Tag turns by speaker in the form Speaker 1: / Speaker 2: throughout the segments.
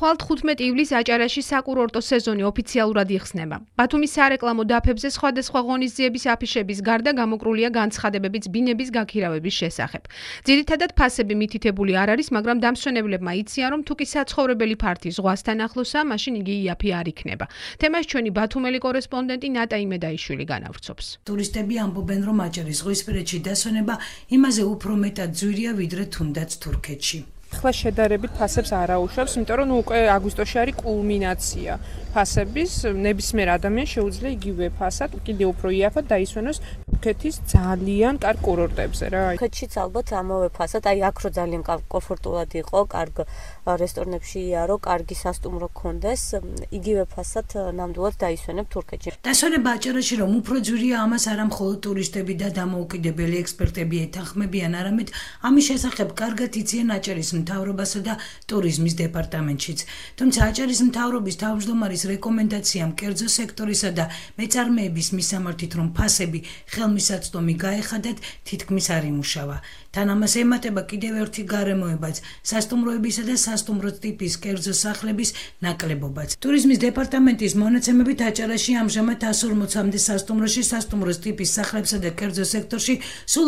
Speaker 1: ხვალ 15 ივლისს აჭარაში საკურორტო სეზონი ოფიციალურად იხსნება. ბათუმის სარეკლამო დაფებზე სხვადასხვა ღონისძიების აფიშების გარდა გამოკრულია განცხადებებიც ბინების გაქირავების შესახებ. ძირითადად ფასები მითითებული არ არის, მაგრამ დამსვენებლებმა იციან, რომ თუ კი საცხოვრებელი ფართი ზღვასთან ახლოსაა, მაშინ იგი იაფი არ იქნება. თემას ჩვენი ბათუმელი კორესპონდენტი ნატა იმედაიშვილი განავრცობს.
Speaker 2: ტურისტები ამბობენ, რომ აჭარის ზღვისპირეთში დასვენება იმაზე უფრო მეტად ძვირია, ვიდრე თუნდაც თურქეთში.
Speaker 3: ახლა შედარებით ფასებს არ აუშვებს, იმიტომ რომ უკვე აგვისტოში არის კულმინაცია ფასების, ნებისმიერ ადამიანს შეუძლია იგივე ფასად კიდევ უფრო იაფად დაისვენოს თურქეთის ძალიან კარგ კურორტებზე რა.
Speaker 4: თურქეთშიც ალბათ ამავე ფასად, აქ რო ძალიან კომფორტულად იყო, კარგ რესტორნებში იარო, კარგი სასტუმრო გქონდეს, იგივე ფასად ნამდვილად დაისვენებ თურქეთში.
Speaker 2: დასვენება აჭარაში რომ უფრო ძვირია, ამას არა მხოლოდ ტურისტები და დამოუკიდებელი ექსპერტები ეთანხმებიან, არამედ ამის შესახებ კარგად იციან აჭარის მთავრობასა და ტურიზმის დეპარტამენტშიც. თუმცა აჭარის მთავრობის თავმჯდომარის რეკომენდაციამ კერძო სექტორისა და მეწარმეების მისამართით, რომ ფასები ხელმისაწვდომი გაეხადათ, თითქმის არ იმუშავა. თან ამას ემატება კიდევ ერთი გარემოებაც, სასტუმროებისა და სასტუმრო ტიპის კერძო სახლების ნაკლებობაც. ტურიზმის დეპარტამენტის მონაცემებით აჭარაში ამჟამად 140-მდე სასტუმროში, სასტუმროს ტიპის სახლებსა და კერძო სექტორში სულ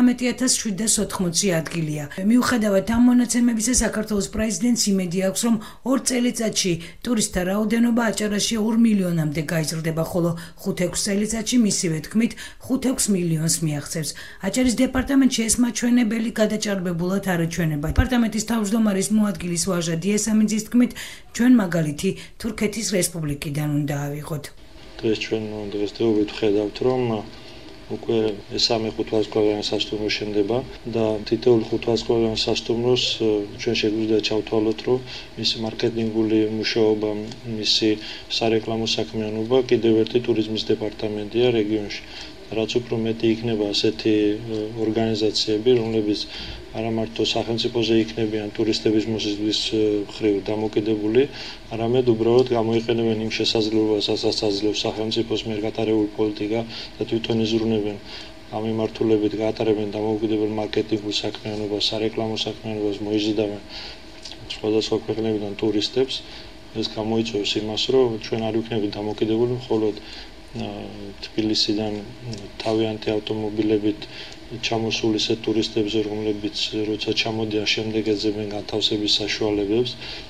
Speaker 2: 39,780 ადგილია. მიუხედავად ამ მონაცემებისა, საქართველოს პრეზიდენტს იმედი აქვს, რომ 2 წელიწადში ტურისტთა რაოდენობა აჭარაში 2 მილიონამდე გაიზრდება, ხოლო 5-6 წელიწადში მისივე თქმით 5-6 მილიონს მიაღწევს. აჭარის დეპარტამენტში ეს მაჩვენებელი გადაჭარბებულად არ ეჩვენება. დეპარტამენტის თავმჯდომარის მოადგილის ვაჟა დიესამინძის თქმით, ჩვენ მაგალითი თურქეთის რესპუბლიკიდან უნდა ავიღოთ.
Speaker 5: დღეს ჩვენ დღესდღეობით ვხედავთ, რომ უკვე 3-5 ვარსკვლავიანი სასტუმრო შენდება და თითოეული 5 ვარსკვლავიანი სასტუმროს ჩვენ შეგვიძლია ჩავთვალოთ, რომ მისი მარკეტინგული მუშაობა, მისი სარეკლამო საქმიანობა კიდევ ერთი ტურიზმის დეპარტამენტია რეგიონში. რაც უფრო მეტი იქნება ასეთი ორგანიზაციები, რომლებიც არა მარტო სახელმწიფოზე იქნებიან ტურისტების მოსაზრების მხრივ დამოკიდებული, არამედ უბრალოდ გამოიყენებენ იმ შესაძლებლობასაც, აძლევს სახელმწიფოს მიერ გატარებული პოლიტიკა და თვითონ იზრუნებენ ამ მიმართულებით გაატარებენ დამოუკიდებელ მარკეტინგულ საქმიანობას, სარეკლამო საქმიანობას, მოიზიდავენ სხვადასხვა ქვეყნებიდან ტურისტებს. ეს გამოიწვევს იმას, რომ ჩვენ არ ვიქნებით დამოკიდებული მხოლოდ თბილისიდან თავიანთი ავტომობილებით ჩამოსული ისეთ ტურისტებზე, რომლებიც როცა ჩამოდიან შემდეგ ეძებენ განთავსების საშუალებებს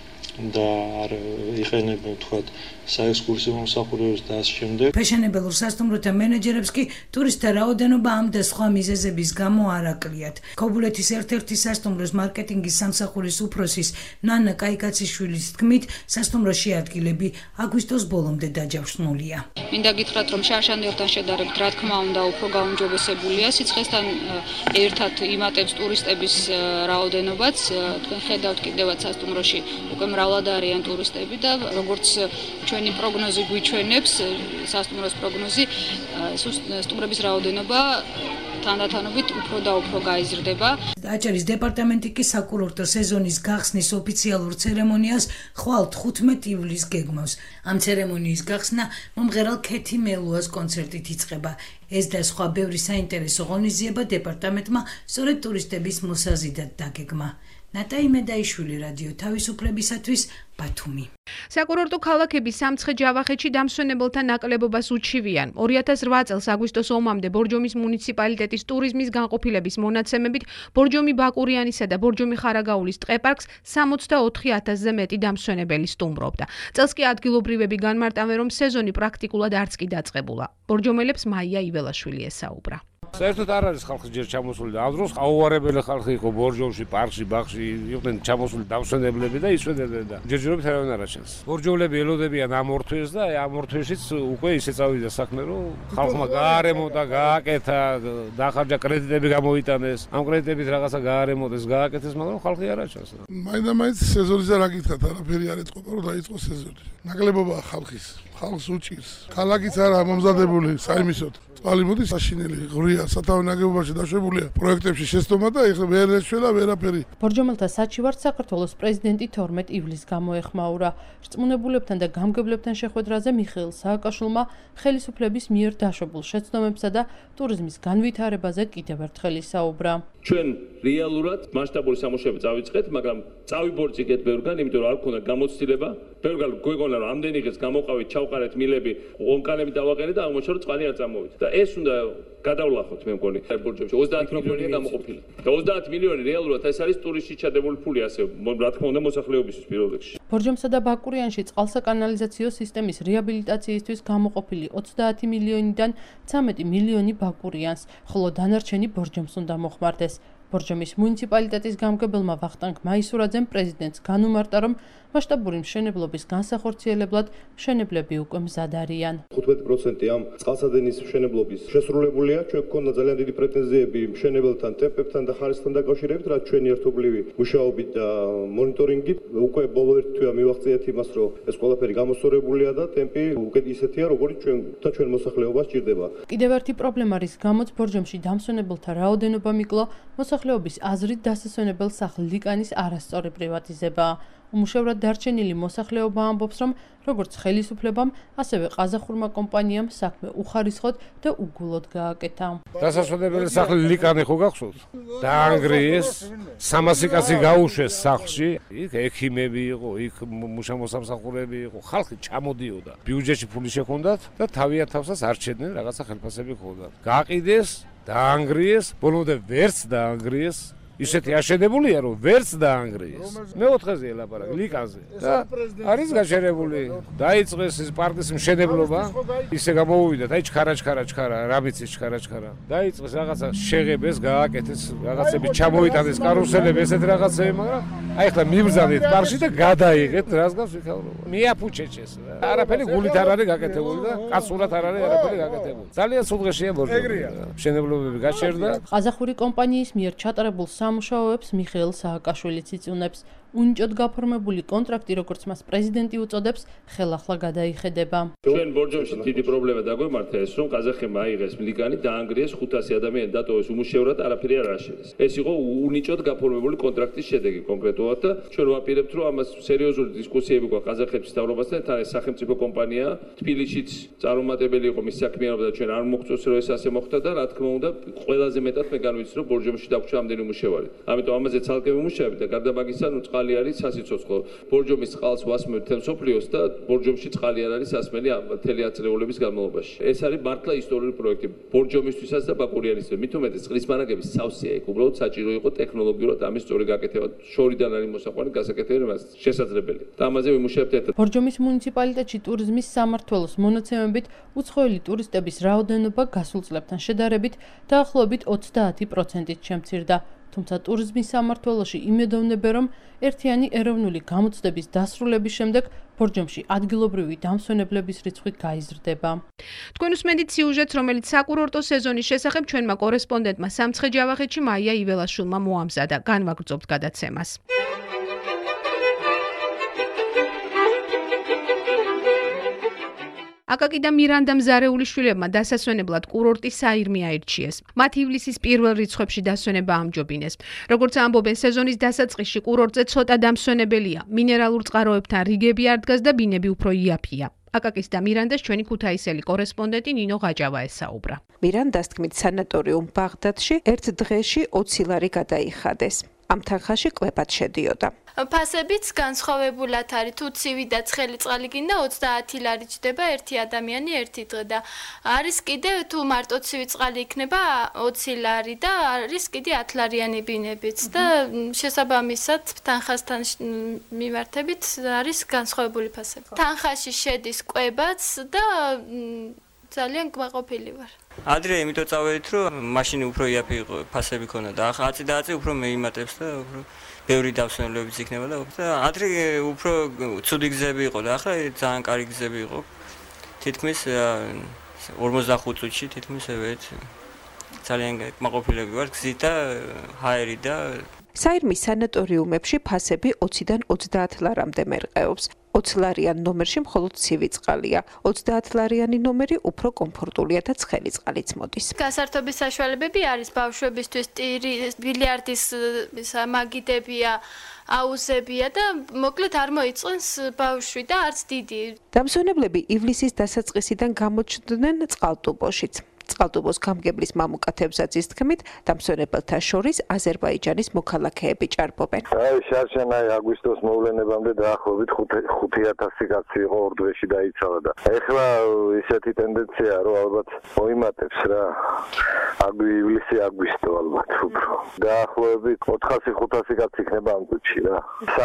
Speaker 5: და არ იყენებენ თქვათ საექსკურსიო მომსახურებებს და ამ შემდეგ.
Speaker 2: ფეშენებელურ სასტუმროთა მენეჯერებს კი ტურისტთა რაოდენობა ამ და სხვა მიზეზების გამო არ აკლიათ. ქობულეთის ერთ-ერთი სასტუმროს მარკეტინგის სამსახურის უფროსის ნანა კაიკაციშვილის თქმით, სასტუმროში ადგილები აგვისტოს ბოლომდე დაჯავშნულია.
Speaker 6: მინდა გითხრათ, რომ შარშანდელთან შედარებით, რა თქმა უნდა, უფრო გაუმჯობესებულია. სიცხესთან ერთად იმატებს ტურისტების რაოდენობაც. თქვენ ხედავთ კიდევაც სასტუმროში უკვე მრავლად არიან ტურისტები და როგორც ჩვენი პროგნოზი გვიჩვენებს, სასტუმროს პროგნოზი, სტუმრების რაოდენობა თანდათანობით უფრო და უფრო გაიზრდება.
Speaker 2: აჭარის დეპარტამენტი კი საკურორტო სეზონის გახსნის ოფიციალურ ცერემონიას ხვალ 15 ივლისს გეგმავს. ამ ცერემონიის გახსნა მომღერალ ქეთი მელუას კონცერტით იწყება. ეს და სხვა ბევრი საინტერესო ღონისძიება დეპარტამენტმა სწორედ ტურისტების მოსაზიდად დაგეგმა. ნატა იმედაიშვილი, რადიო თავისუფლებისათვის, ბათუმი.
Speaker 1: საკურორტო ქალაქები სამცხე-ჯავახეთში დამსვენებელთა ნაკლებობას უჩივიან. 2008 წელს აგვისტოს ომამდე ბორჯომის მუნიციპალიტეტის ტურიზმის განყოფილების მონაცემებით ბორჯომი ბაკურიანისა და ბორჯომი ხარაგაულის ტყეპარკს 64,000-ზე მეტი დამსვენებელი სტუმრობდა. წელს კი ადგილობრივები განმარტავენ, რომ სეზონი პრაქტიკულად არც კი დაწყებულა. ბორჯომელებს მაია იველაშვილი ესაუბრა.
Speaker 7: საერთოდ არ არის ხალხი ჯერ ჩამოსული და ამ დროს აუარებელი ხალხი იყო ბორჯომში, პარკში, ბაღში, იყვნენ ჩამოსული დამსვენებლები და ისვენებდნენ და ჯერჯერობით არავინ არ აჩენს. ბორჯომლები ელოდებიან ამ ორთვეს და ამ ორთვეშიც უკვე ისე წავიდა საქმე, რომ ხალხმა გაარემონტა, გააკეთა, დახარჯა კრედიტები გამოიტანეს. ამ კრედიტებით რაღაცა გაარემონტეს, გააკეთეს, მაგრამ ხალხი არ აჩენს.
Speaker 8: მაინდა-მაინც სეზონზე რა გითხრათ, არაფერი არ ეწყობა, რომ დაიწყო სეზონი. ნაკლებობაა ხალხის, ხალხს უჭირს. ქალაქიც არა მომზადებული საიმისოდ. წყალი მოდის საშინელი, ღვრია დაშვებულია სათავე ნაგებობაში დაშვებულია პროექტებში შეცდომა და ეხლა ვერ ეშველა ვერაფერი.
Speaker 9: ბორჯომელთა საჩივარს საქართველოს პრეზიდენტი 12 ივლისს გამოეხმაურა. რწმუნებულებთან და გამგებლებთან შეხვედრაზე მიხეილ სააკაშვილმა ხელისუფლების მიერ დაშვებულ შეცდომებსა და ტურიზმის განვითარებაზე კიდევ ერთხელ ისაუბრა.
Speaker 10: ჩვენ რეალურად მასშტაბური სამუშაოები წავიწყეთ, მაგრამ წავიბორწიკეთ ბევრგან, იმიტომ რომ არ ქონდა გამოცდილება. ბევრგან გვეგონა რომ ამდენი დღეს გამოვყავით, ჩავყარეთ მილები, ონკანები დავაყენეთ და აღმოჩნდა რომ წყალი არ წამოვიდა. და ეს უნდა გადავლახოთ მე მგონი ბორჯომში 30 მილიონია გამოყოფილი. და 30 მილიონი რეალურად ეს არის ტურისტში ჩადებული ფული ასე, რა თქმა უნდა მოსახლეობისთვის პირველ რიგში.
Speaker 9: ბორჯომსა და ბაკურიანში წყალსაკანალიზაციო სისტემის რეაბილიტაციისთვის გამოყოფილი 30 მილიონიდან 13 მილიონი ბაკურიანს, ხოლო დანარჩენი ბორჯომს უნდა მოხმარდეს. ბორჯომის მუნიციპალიტეტის გამგებელმა ვახტანგ მაისურაძემ პრეზიდენტს განუმარტა, რომ მასშტაბური მშენებლობის განსახორციელებლად მშენებლები უკვე მზად არიან.
Speaker 11: 15% ამ წყალსადენის მშენებლობის შესრულებულია. ჩვენ გქონდა ძალიან დიდი პრეტენზიები მშენებელთან, ტემპებთან და ხარისხთან დაკავშირებით, რაც ჩვენი ერთობლივი მუშაობით და მონიტორინგით უკვე ბოლო ერთ თვეა მივაღწიეთ იმას, რომ ეს ყველაფერი გამოსწორებულია და ტემპი უკვე ისეთია, როგორც ჩვენ მოსახლეობას ჭირდება.
Speaker 9: კიდევ ერთი პრობლემა, რის გამოც ბორჯომში დამსვენებელთა რაოდენობა მიკლო, მოსახლეობის აზრით დასასვენებელ სახლ ლიკანის არასწორი პრივატიზებაა. უმუშევრად დარჩენილი მოსახლეობა ამბობს, რომ როგორც ხელისუფლებამ, ასევე ყაზახურმა კომპანიამ საქმე უხარისხოდ და უგულოდ გააკეთა.
Speaker 7: დასასვენებელი სახლი ლიკანი ხო გახსოვთ? დაანგრიეს, 300 კაცი გაუშვეს სახლში, იქ ექიმები იყო, იქ მუშა-მოსამსახურეები იყო, ხალხი ჩამოდიოდა. ბიუჯეტში ფული შექონდათ და თავიანთ თავსაც არჩევდნენ, რაღაცა ხელფასები ჰქონდათ. გაყიდეს, დაანგრიეს, ბოლომდე ვერც დაანგრიეს. ისეთი აშენებულია, რომ ვერც დაანგრიეს. მეოთხეზე ელაპარაკე, ლიკაზე. და არის გაშენებული. დაიწყეს ეს პარკის მშენებლობა. ისე გამოუვიდათ, აი ჩქარა, რამიცის ჩქარა. დაიწყეს რაღაცა შეღებეს, გააკეთეს, რაღაცები ჩამოიტანეს, კარუსელები, ესეთ რაღაცები, მაგრამ აი ხლა მიბრძანეთ პარკში და გადაიღეთ, რას გავს ვიქავრობა. მიაფუჩეჩეს. არაფერი გულით არ არის გაკეთებული და კაცურად არ არის არაფერი გაკეთებული. ძალიან სულღეშია ბორჯომი. მშენებლობები გაჩერდა.
Speaker 9: ყაზახური კომპანიის მიერ ჩატარებულ სამუშაოებს მიხეილ სააკაშვილიც იწუნებს. უნიჭოდ გაფორმებული კონტრაქტი, როგორც მას პრეზიდენტი უწოდებს, ხელახლა გადაიხედება.
Speaker 10: ჩვენ ბორჯომში დიდი პრობლემა დაგვემართა ეს, რომ ყაზახებმა აიღეს ლიკანი, დაანგრიეს 500 ადამიანი დატოვეს უმუშევრად, არაფერი არ აშენეს. ეს იყო უნიჭოდ გაფორმებული კონტრაქტის შედეგი კონკრეტულად და ჩვენ ვაპირებთ, რომ ამას სერიოზული დისკუსიები გვაქვს ყაზახების მთავრობასთან, თან ეს სახელმწიფო კომპანია თბილისშიც წარუმატებელი იყო მის საქმიანობა და ჩვენ არ მოგწონს რომ ეს ასე მოხდა და რა თქმა უნდა ყველაზე მეტად მე განვიცდი რომ ბორჯომში დაგვრჩა ამდენი უმუშევარი. ამიტომ ამაზე ცალკე ვიმუშავებ და გარდა მაგისა, ნუ წყალი არის სასიცოცხლო. ბორჯომის წყალს ვასმევთ თემ სოფლიოს და ბორჯომში წყალი არ არის სასმელი მთელი აწლეულების განმავლობაში. ეს არის მართლა ისტორიული პროექტი ბორჯომისთვისაც და ბაკურიანისთვის. მით უმეტეს წყლის მარაგების სავსეა იქ, უბრალოდ საჭირო იყო ტექნოლოგიურად ამის სწორი გაკეთება. შორიდან არის მოსაყვანი გასაკეთებელი შესაძლებელი. და ამაზე ვიმუშავებთ ერთად.
Speaker 9: ბორჯომის მუნიციპალიტეტში ტურიზმის სამმართველოს მონაცემებით უცხოელი ტურისტების რაოდენობა გასულ წლებთან შედარებით დაახლოებით 30%-ით შემცირდა. თუმცა ტურიზმის სამმართველოში იმედოვნებენ, რომ ერთიანი ეროვნული გამოცდების დასრულების შემდეგ ბორჯომში ადგილობრივი დამსვენებლების რიცხვი გაიზრდება.
Speaker 1: თქვენ უსმენთ სიუჟეტს, რომელიც საკურორტო სეზონის შესახებ ჩვენმა კორესპონდენტმა სამცხე ჯავახეთში მაია იველაშვილმა მოამზადა. განვაგრძობთ გადაცემას. აკაკი და მირანდა მზარეულიშვილებმა დასასვენებლად კურორტი საირმე აირჩიეს. მათ ივლისის პირველ რიცხვებში დასვენება ამჯობინეს. როგორც ამბობენ, სეზონის დასაწყისში კურორტზე ცოტა დამსვენებელია. მინერალურ წყაროებთან რიგები არ დგას და ბინები უფრო იაფია. აკაკის და მირანდას ჩვენი ქუთაისელი კორესპონდენტი ნინო ღაჯავა ესაუბრა.
Speaker 12: მირანდას თქმით, სანატორიუმ ბაღდადში ერთ დღეში 20 ლარი გადაიხადეს. ამ თანხაში კვებად შედიოდა.
Speaker 13: ფასებიც განსხვავებულად არის. თუ ცივი და ცხელი წყალი გინდა 30 ლარი ჯდება ერთი ადამიანი ერთი დღე და არის კიდე თუ მარტო ცივი წყალი იქნება 20 ლარი და არის კიდე 10 ლარიანი ბინებიც და შესაბამისად თანხასთან მიმართებით არის განსხვავებული ფასები. თანხაში შედის კვებაც და ძალიან კმაყოფილი ვარ.
Speaker 14: ადრე იმიტომ წავედით რომ მაშინ უფრო იაფი იყო ფასები ქონა და ახლა აწი და აწი უფრო მეიმატებს და უფრო ბევრი დავსვენებლებიც იქნება და ადრე უფრო ცუდი გზები იყო და ახლა ძალიან კარგი გზები იყო თითქმის 45 წუთში თითქმის ძალიან კმაყოფილები ვარ გზით და ჰაერი და
Speaker 12: საირმის სანატორიუმებში ფასები 20-დან 30 ლარამდე მერყეობს. 20 ლარიან ნომერში მხოლოდ ცივი წყალია. 30 ლარიანი ნომერი უფრო კომფორტულია და ცხელი წყალიც მოდის.
Speaker 13: გასართობის საშუალებები არის ბავშვებისთვის ბილიარდის მაგიდებია, აუზებია და მოკლედ არ მოიწონს ბავშვი და არც დიდი.
Speaker 12: დამსვენებლები ივლისის დასაწყისიდან გამოჩნდნენ წყალტუბოშიც. წყალტუბოს გამგებლის მამუკათებსაც ის თქმით, დამსვენებელთა შორის აზერბაიჯანის მოქალაქეები ჭარბობენ.
Speaker 15: შარშან აგვისტოს მოვლენებამდე დაახლოებით 5000 კაცი იყო ორდვეში დაიცალა და ეხლა ისეთი ტენდენციაა, რომ ალბათ მოიმატებს რა. ივლისი აგვისტო ალბათ უფრო. დაახლოებით 400-500 კაცი იქნება ამ წუთში რა.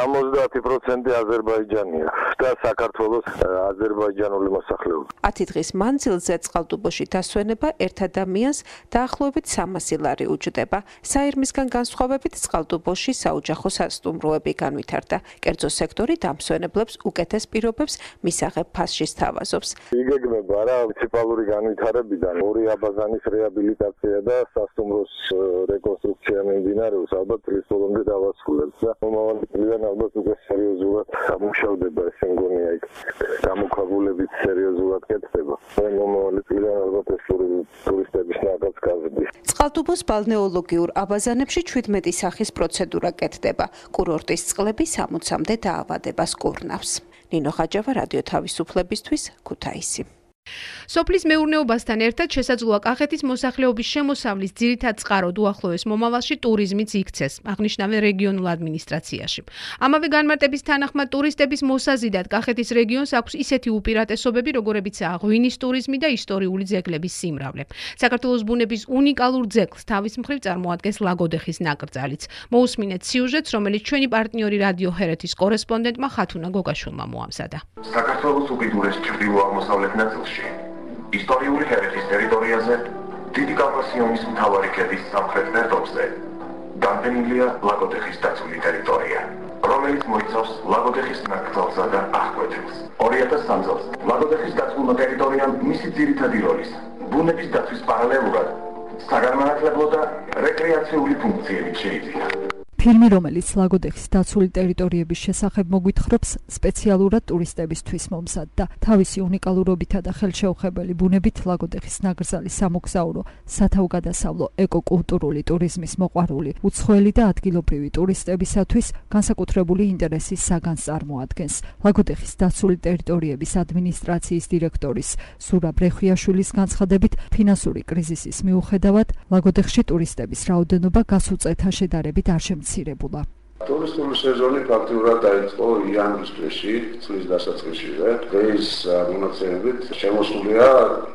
Speaker 15: 70% აზერბაიჯანია და საქართველოს აზერბაიჯანული მოსახლეობა.
Speaker 12: 10 დღის მანძილზე წყალტუბოში დასვენება ერთ ადამიანს დაახლოებით 300 ლარი უჯდება. საირმისგან განსხვავებით წყალტუბოში საოჯახო სასტუმროები განვითარდა. კერძო სექტორი დამსვენებლებს უკეთეს პირობებს მისაღებ ფასში სთავაზობს.
Speaker 15: იგეგმება რა მუნიციპალური განვითარებიდან ორი აბაზანის რეაბილიტაცია და სასტუმროს რეკონსტრუქცია მიმდინარეობს. ალბათ წლის ბოლომდე დავასრულებთ და მომავალი წლიდან ალბათ უკვე სერიოზულად გამუშავდება ეს მგონია იქ. გამოქვაბულებით სერიოზულად კეთდება. მომავალი წლიდან ალბათ ეს ტურისტების ნაკადს გაზრდის.
Speaker 12: წყალტუბოს ბალნეოლოგიურ აბაზანებში 17 სახის პროცედურა კეთდება. კურორტის წყლები 60-მდე დაავადებას კურნავს. ნინო ხაჯავა, რადიო თავისუფლებისთვის, ქუთაისი.
Speaker 1: სოფლის მეურნეობასთან ერთად შესაძლოა კახეთის მოსახლეობის შემოსავლის ძირითად წყაროდ უახლოეს მომავალში ტურიზმიც იქცეს, აღნიშნავენ რეგიონულ ადმინისტრაციაში. ამავე განმარტების თანახმად ტურისტების მოსაზიდად კახეთის რეგიონს აქვს ისეთი უპირატესობები, როგორებიცაა ღვინის ტურიზმი და ისტორიული ძეგლების სიმრავლე. საქართველოს ბუნების უნიკალურ ძეგლს თავის მხრივ წარმოადგენს ლაგოდეხის ნაკრძალიც. მოусმინეთ სიუჟეტს, რომელიც ჩვენი პარტნიორი რადიო ჰერეთის კორესპონდენტმა ხათუნა გოგაშვილმა მოამზადა.
Speaker 16: საქართველოს უკიდურეს ჩრდილო-აღმოსავლეთ ნაწილში ისტორიული ჰერეთის ტერიტორიაზე დიდი კავკასიონის მთავარი ქედის სამხრეთ ფერდობზე განფენილია ლაგოდეხის დაცული ტერიტორია, რომელიც მოიცავს ლაგოდეხის ნაკრძალსა და აღკვეთილს. 2003 წელს ლაგოდეხის დაცულმა ტერიტორიამ მისი ძირითადი როლის ბუნების დაცვის პარალელურად საგანმანათლებლო და რეკრეაციული ფუნქციები შეიძინა.
Speaker 17: ფილმი, რომელიც ლაგოდეხის დაცული ტერიტორიების შესახებ მოგვითხრობს, სპეციალურად ტურისტებისთვის მომზადდა. თავისი უნიკალურობითა და ხელშეუხებელი ბუნებით ლაგოდეხის ნაკრძალი სამოგზაურო, სათავგადასავლო, ეკოკულტურული ტურიზმის მოყვარული, უცხოელი და ადგილობრივი ტურისტებისათვის განსაკუთრებული ინტერესის საგანს წარმოადგენს. ლაგოდეხის დაცული ტერიტორიების ადმინისტრაციის დირექტორის სურა ბრეხვიაშვილის განცხადებით, ფინანსური კრიზისის მიუხედავად, ლაგოდეხში ტურისტების რაოდენობა გასულ წელთან შედარებით არ შემცირებულა.
Speaker 18: ტურისტული სეზონი ფაქტიურად დაიწყო იანვრის თვეში, წლის დასაწყისშივე. დღეს მონაცემებით შემოსულია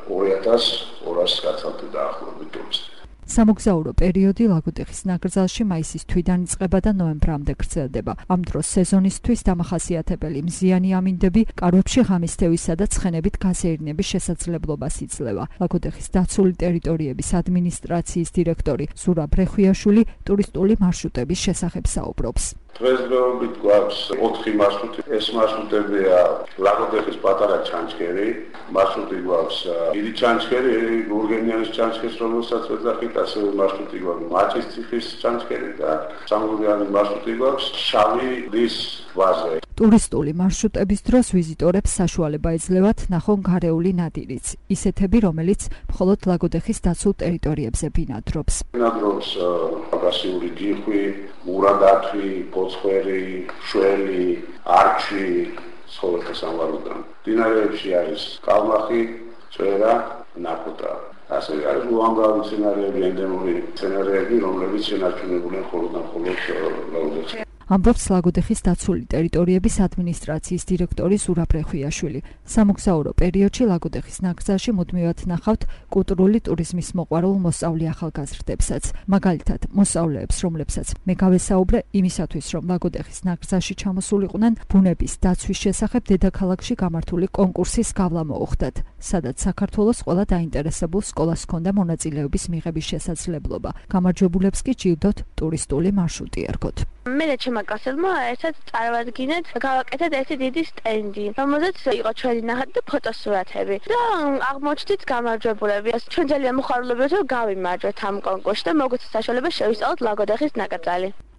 Speaker 18: 2200 კაცამდე დაახლოებით ტურისტი.
Speaker 17: სამოგზაურო პერიოდი ლაგოდეხის ნაკრძალში მაისის თვიდან იწყება და ნოემბრამდე გრძელდება. ამ დროს სეზონისთვის დამახასიათებელი მზიანი ამინდები კარვებში ღამის თევისა და ცხენებით გაზეირნების შესაძლებლობას იძლევა. ლაგოდეხის დაცული ტერიტორიების ადმინისტრაციის დირექტორი სურა ბრეხვიაშვილი ტურისტული მარშრუტების შესახებ საუბრობს.
Speaker 18: დღესდღეობით გვაქვს 4 მარშრუტი. ეს მარშრუტებია ლაგოდეხის პატარა ჩანჩქერი, მარშრუტი გვაქვს დიდი ჩანჩქერი, გურგენიანის ჩანჩქერს, რომელსაც ვეძახით, ასევე მარშრუტი გვაქვს მაჭისციხის ჩანჩქერი და სამგურიანი მარშრუტი გვაქვს შავი რის ვაზე.
Speaker 17: ტურისტული მარშრუტების დროს ვიზიტორებს საშუალება ეძლევათ ნახონ გარეული ნადირიც, ისეთები, რომელიც მხოლოდ ლაგოდეხის დაცულ ტერიტორიებზე ბინადრობს.
Speaker 18: ბინადრობს კავკასიური ჯიხვი, მურადათვი, ფოცხვერი, შველი, არჩი, ცხოველთა სამყაროდან. მდინარეებში არის კალმახი, წვერა, ნაკოტა. ასევე არის უამრავი მცენარეები, ენდემური მცენარეები, რომლებიც შენარჩუნებულია მხოლოდ ლაგოდეხში.
Speaker 17: ამბობს ლაგოდეხის დაცული ტერიტორიების ადმინისტრაციის დირექტორი სურა ბრეხვიაშვილი. სამოგზაურო პერიოდში ლაგოდეხის ნაკრძალში მუდმივად ნახავთ კულტურული ტურიზმის მოყვარულ მოსწავლე ახალგაზრდებსაც. მაგალითად, მოსწავლეებს, რომლებსაც მე გავესაუბრე იმისათვის, რომ ლაგოდეხის ნაკრძალში ჩამოსულიყვნენ ბუნების დაცვის შესახებ დედაქალაქში გამართული კონკურსის გავლა მოუხდათ, სადაც საქართველოს ყველა დაინტერესებულ სკოლას ჰქონდა მონაწილეობის მიღების შესაძლებლობა. გამარჯვებულებს კი ჯილდოთ ტურისტული მარშრუტი ერგოთ.
Speaker 19: მე და ჩემმა კლასელმა ერთად წარვადგინეთ, გავაკეთეთ ერთი დიდი სტენდი, რომელზეც იყო ჩვენი ნახატი და ფოტოსურათები. და აღმოჩნდით გამარჯვებულები. ჩვენ ძალიან მოხარულობთ, რომ გავიმარჯვეთ ამ კონკურსში და მოგვეცეთ საშუალება შევისწავლოთ ლაგოდეხის ნაკრძალი.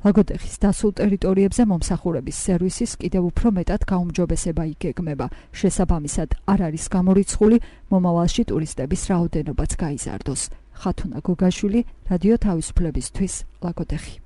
Speaker 17: ლაგოდეხის დასულ ტერიტორიებზე მომსახურების სერვისის კიდევ უფრო მეტად გაუმჯობესება იგეგმება. შესაბამისად, არ არის გამორიცხული მომავალში ტურისტების რაოდენობაც გაიზარდოს. ხათუნა გოგაშვილი, რადიო თავისუფლებისთვის, ლაგოდეხი.